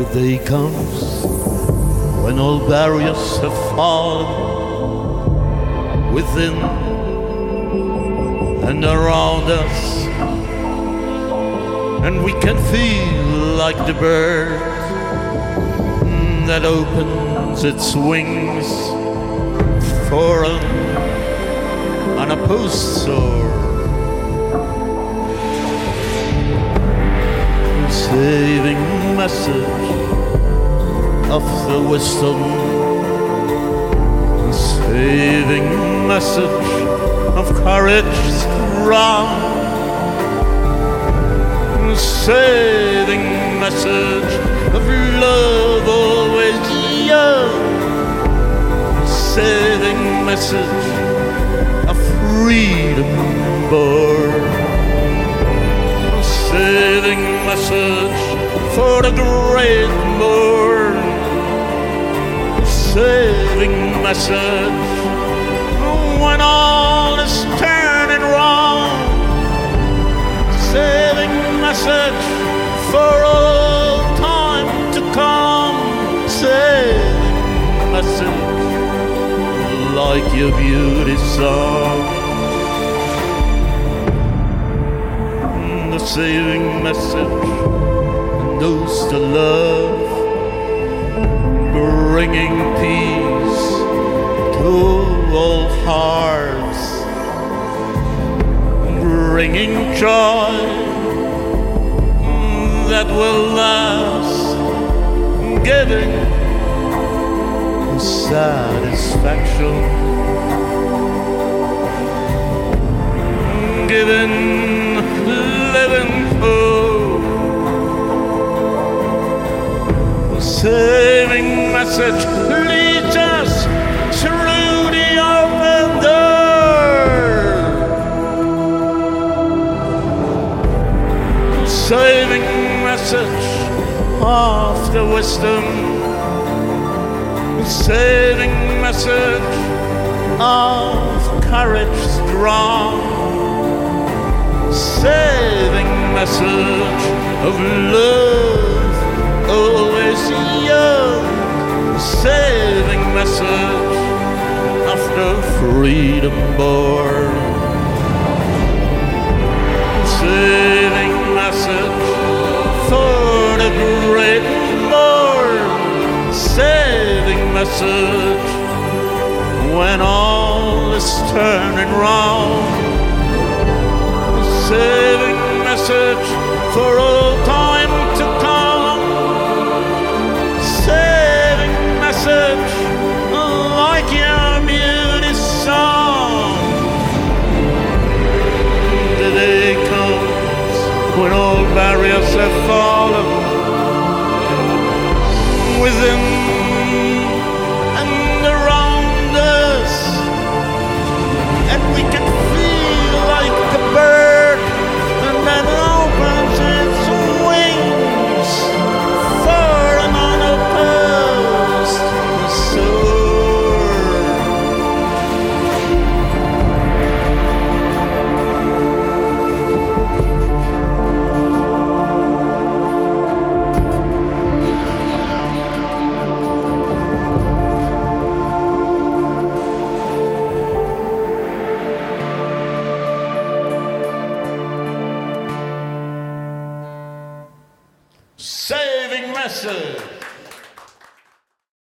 day comes when all barriers have fallen within and around us, and we can feel like the bird that opens its wings for an unopposed soar. Saving message of the wisdom, saving message of courage strong, saving message of love always young, saving message of freedom born, saving message for the great morn, saving message when all is turning wrong, saving message for all time to come, saving message like your beauty song. The saving message knows the love, bringing peace to all hearts, bringing joy that will last, giving satisfaction, giving living hope, saving message leads us through the open door, saving message of the wisdom, saving message of courage strong, saving message of love always young, saving message of the freedom born, saving message for the great morn, saving message when all is turning round, saving message for all time to come, saving message like your beauty song. The day comes when all barriers have fallen within and around us, and we can feel like the bird that opens its wings for an unopposed soar. Saving message.